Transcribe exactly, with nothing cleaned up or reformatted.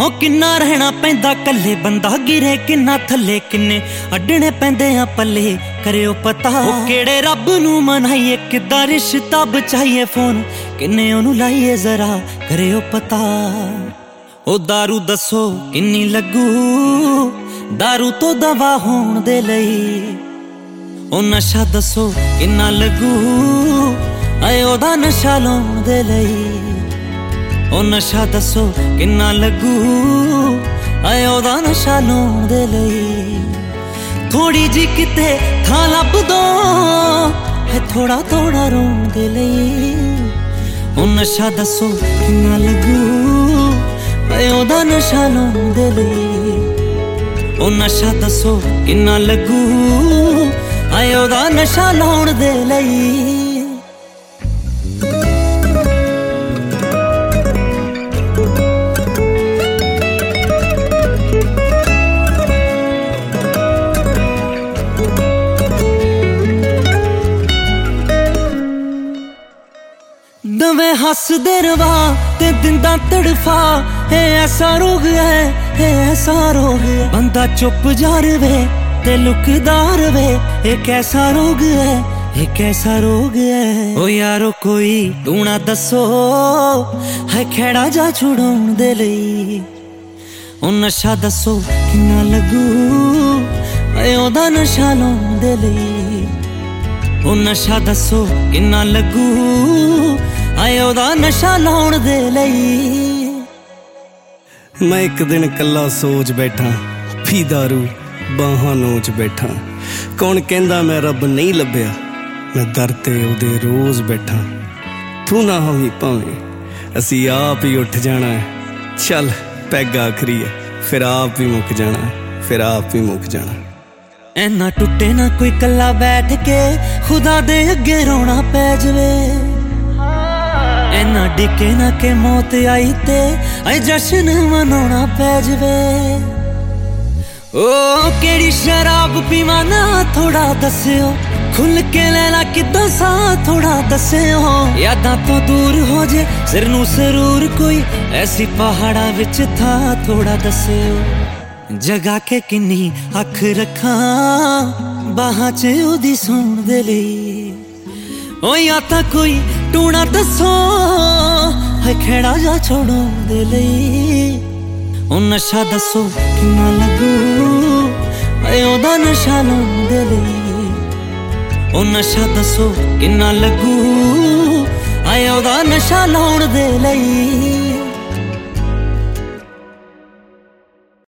हो किन्ना रहना पैंदा कल्ले बंदा गिरे किन्ना थल्ले किन्ने अड्डने पैंदे आ पल्ले करियो पता ओ केड़े रब नू मनाइए किद्दां रिश्ता बचाइए फोन किन्ने ओनू लाइए जरा करियो पता ओ दारू दसो किन्नी लगू दारू तो दवा होण दे लई ओ नशा दसो किन्ना लगू आए ओदा नशा लाउण दे लई ओ नशा दसो किन्ना लगू आए ओदा नशा लाउण दे लई थोड़ी जी किते थां लभ दो है थोड़ा थोड़ा रोण दे लई ओ नशा दसो किन्ना लगू आए ओदा नशा लाउण दे लई ओ नशा दसो किन्ना लगू आए ओदा नशा लाउण दे लई दवे हसदे रवा ते दिंदा तड़फा है ऐसा रोग है है ऐसा रोग है बंदा चुप जा रवे ते लुकदा रवे ये कैसा रोग है ये कैसा रोग है ओ यारो कोई टूना दसो है खेड़ा जा छुड़ाउण दे लई ओ नशा दसो किन्ना लगू ऐ ओदा नशा लाउण दे लई ओ नशा दसो किन्ना लगू आए ओदा नशा लाउण दे लई मैं एक दिन कल्ला सोच बैठा पी दारू बाहां नोच बैठा कौन कहंदा मैं रब नहीं लभ्या मैं दर ते ओदे रोज बैठा तू ना होवी भावें असी आप ही उठ जाना है चल पैग आखरी है फिर आप भी मुक जाना फिर आप भी मुक जाना ऐना टुटे ना कोई कल्ला बैठ के खुदा दे अगे रोना पै जवे ऐना डिके ना के मौत आई ते ऐ जश्न मनाउणा पै जवे ओ केड़ी शराब पीवा ना थोड़ा दस्यो खुल के लैला किद्दां सा थोड़ा दस्यो यादां तो दूर हो जे सिर नू सरूर कोई ऐसी पहाड़ा विच था थोड़ा दस्यो जगा के किन्नी अख रखा बाहां च ओदी सुण दे लई ओ या तां कोई टूना दसो है खेड़ा जा छोड़ाउण दे लई ओ नशा दसो किन्ना लगू ऐ ओदा नशा लाउण दे लई ओ नशा दसो किन्ना लगू ऐ ओदा नशा लाउण दे लई।